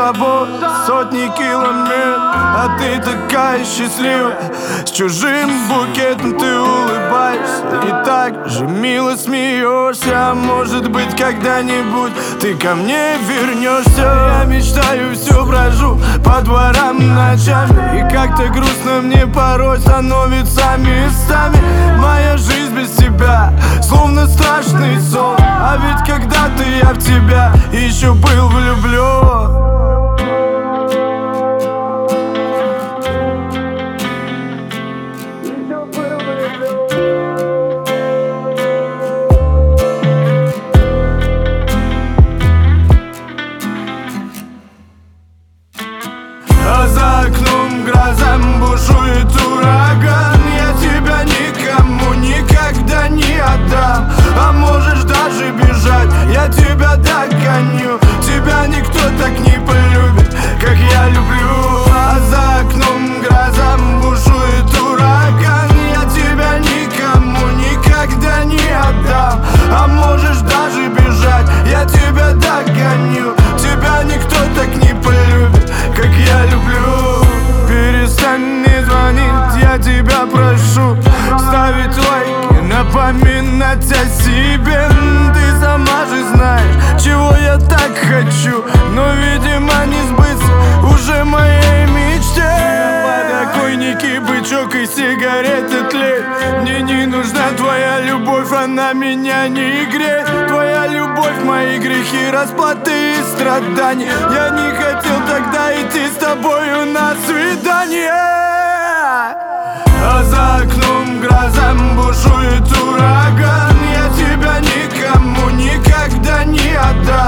тобой сотни километров, а ты такая счастливая. С чужим букетом ты улыбаешься и так же мило смеешься. А может быть, когда-нибудь ты ко мне вернешься. Я мечтаю, все брожу по дворам ночами, и как-то грустно мне порой становится местами. Моя жизнь без тебя словно страшный сон, а ведь когда-то я в тебя еще был влюблен. А за окном гроза, бушует ураган. Я тебя никому никогда не отдам. А можешь даже бежать, я тебя догоню. Тебя никто так не полюбит, как я люблю. А за окном гроза, бушует ураган. Я тебя никому никогда не отдам. А можешь даже бежать, я тебя догоню. Тебя никто так не полюбит, как я люблю. Перестань мне звонить, я тебя прошу. Ставить лайки, напоминать о себе. Ты сама же знаешь, чего я так хочу, но, видимо, не сбыться уже моей мечте. На подоконнике бычок и сигареты тлеют. Мне не нужна твоя любовь, она меня не греет. Твоя любовь, мои грехи, расплаты и страдания. Я не хотел тогда идти с тобою на свидание. А за окном гроза, бушует ураган. Я тебя никому никогда не отдам.